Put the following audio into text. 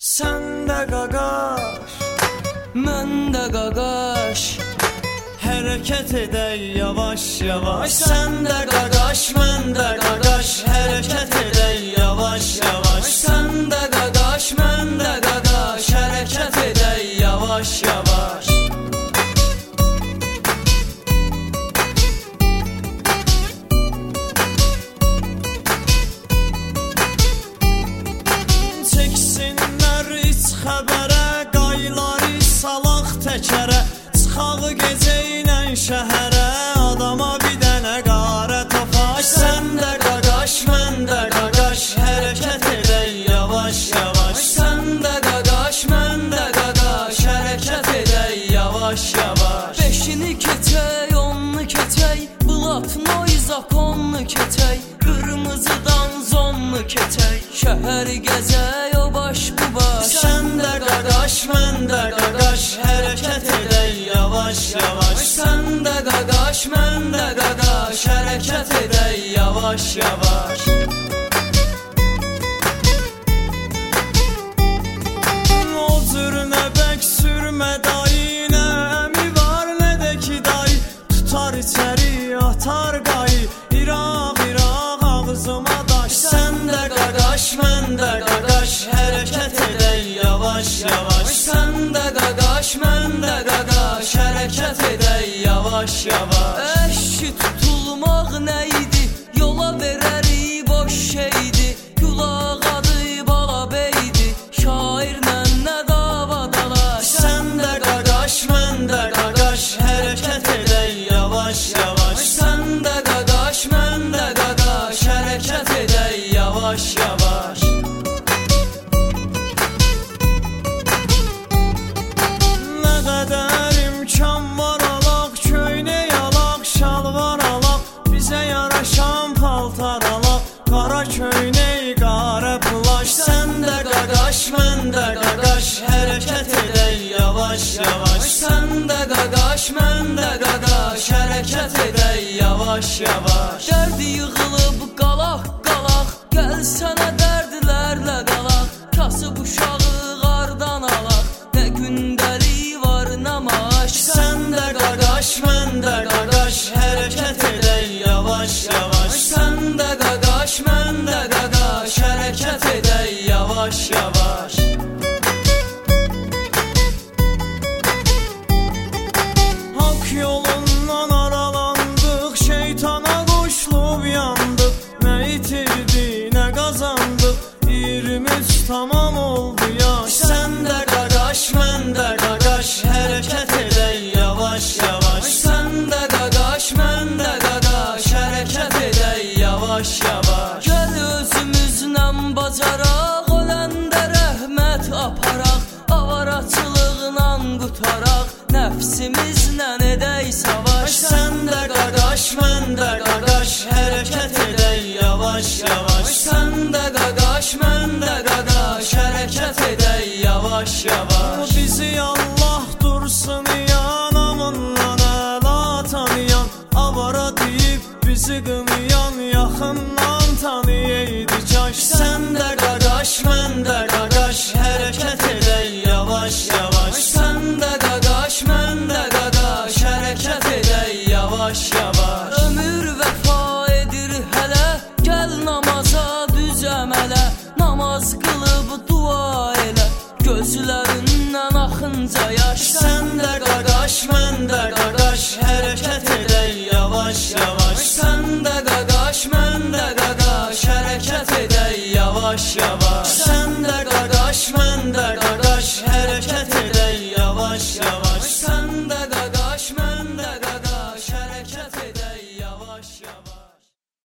Sen de qaqaş, mən də qaqaş, hərəkət edək yavaş yavaş. Sen de qaqaş, mən də qaqaş, hərəkət edək yavaş yavaş. Sen de qaqaş, mən də qaqaş, hərəkət edək yavaş yavaş. Çəksinlər iç xəbərə, qayları salaq təkərə, çıxağı gecə ilə şəhərə, adama bir dənə qarə tofaş. Sən də qaqaş, mən də qaqaş, hərəkət edək yavaş yavaş. Sən də qaqaş, mən də qaqaş, hərəkət edək yavaş yavaş. Beşini keçək, onunu keçək, Blatnoy zakonunu keçək, qırmızıdan zonunu keçək, şəhəri gəzək o baş bu baş. Sən də qaqaş, mən də qaqaş, hərəkət edək yavaş yavaş. Sən də qaqaş, mən də qaqaş, hərəkət edək yavaş yavaş. O cürünə bək sürmə dayı, nə əmi var nə də ki dayı, tutar içəri atar qayı, İraq İraq ağzıma daş. Sən də qaqaş, mən də qaqaş, hərəkət edək yavaş yavaş. Sən də qaqaş, mən də qaqaş, hərəkət edək yavaş yavaş. Əşki tutulmaq nə idi, yola verərik boş şeydi, Gülağ adı bala beydi, şairlə nə dava dalaş. Sən də qaqaş, mən də qaqaş, hərəkət edək yavaş yavaş. Sən də qaqaş, mən də qaqaş, hərəkət edək yavaş yavaş. Nə qədər imkan var alaq, köynək alaq, şalvar alaq, bizə yaraşan paltar alaq, qara köynək, qara plaş. Sən də qaqaş, mən də qaqaş, hərəkət edək yavaş yavaş. Sən də qaqaş, mən də qaqaş, hərəkət edək yavaş yavaş. Dərdi yığılıb qalaq qalaq, gəl sənə dərdlərlə qalaq, kasıb uşağı qardan alaq, nə gündəlik var nə maaş. Sən də qaqaş, mən də qaqaş, hərəkət edək yavaş yavaş. Sən də qaqaş, mən də qaqaş, hərəkət edək yavaş yavaş. Hak yolundan aralandıq, şeytana qoşulub yandıq, nə itirdi, nə qazandıq, 23 tamam oldu yaş. Sən də qaqaş, mən də qaqaş, hərəkət edək yavaş yavaş. Sən də qaqaş, mən də qaqaş, hərəkət edək yavaş yavaş. Gəl özümüzlə bacaraq, öləndə rəhmət aparaq, avaraçılıqla qutaraq, nəfsimizlə edək savaş. Sən də qaqaş, mən də qaqaş, hərəkət edək yavaş yavaş. Sən də qaqaş, mən də qaqaş, hərəkət edək yavaş yavaş. Bizi Allah dursun yanamından əla tanıyan, avara deyib bizi qınayan, yaxından tanıyaydı kaş. Sən də qaqaş, mən də qaqaş, hərəkət edək yavaş yavaş. Sən də qaqaş, mən də qaqaş, hərəkət edək yavaş yavaş. Ömür vəfa edir hələ, gəl namaza düz əmələ, namaz qılıb dua elə, gözlərindən axınca yaş. Sən də qaqaş, mən də qaqaş, hərəkət edək yavaş yavaş. Sən də qaqaş, mən də qaqaş, hərəkət edək yavaş yavaş.